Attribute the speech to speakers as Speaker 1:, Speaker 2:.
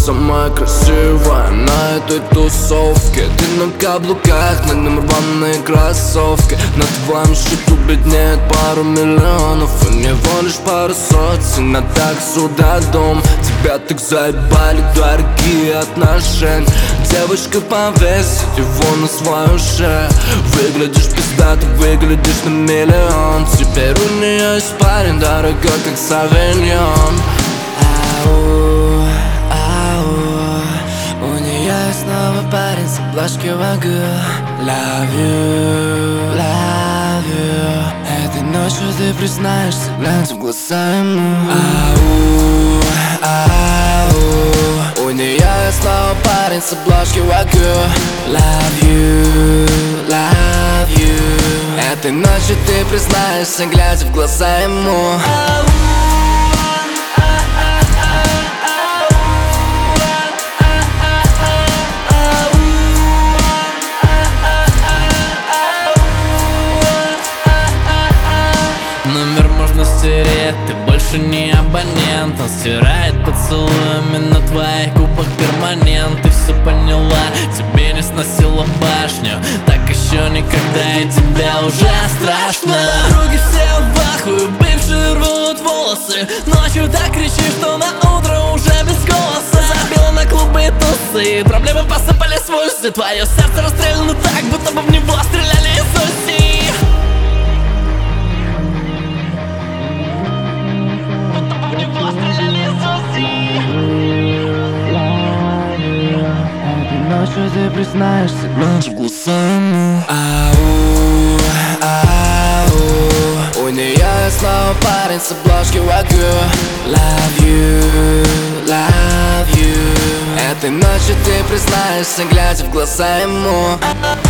Speaker 1: самая красивая на этой тусовке. Ты на каблуках, на нем рваные кроссовки. На твоем счету бледнеет пару миллионов, и него лишь пару сотен на таксу до дом. Тебя так заебали дорогие отношения. Девочка, повесить его на свою шею. Выглядишь пиздато, выглядишь на миллион. Теперь у нее есть парень дорогой, как Савиньон.
Speaker 2: Ау, ау, у нее есть новый парень с обложки Вагу. Love you, love you. Этой ночью ты признаешься, глядя в глаза ему. Ау, ау, у нее есть новый парень с обложки Вагу. Love you, love you. Этой ночью ты признаешься, глядя в глаза ему.
Speaker 3: Номер можно стереть, ты больше не абонент. Он стирает поцелуями на твоих губах перманент. Ты все поняла, тебе не сносила башню. Так еще никогда, и тебе уже страшно. Подруги все в ахуе, бывшие рвут волосы. Ночью так кричишь, что на утро уже без голоса. Забила на клубы и тусы, проблемы посыпали в вусы. Твое сердце расстреляно так, будто бы в него стреляли из Уси.
Speaker 2: Ночью ты признаешься, глядя в глаза ему. Ау, ау, у нее есть новый парень с обложки Вагу. Love you, love you. Этой ночью ты признаешься, глядя в глаза ему.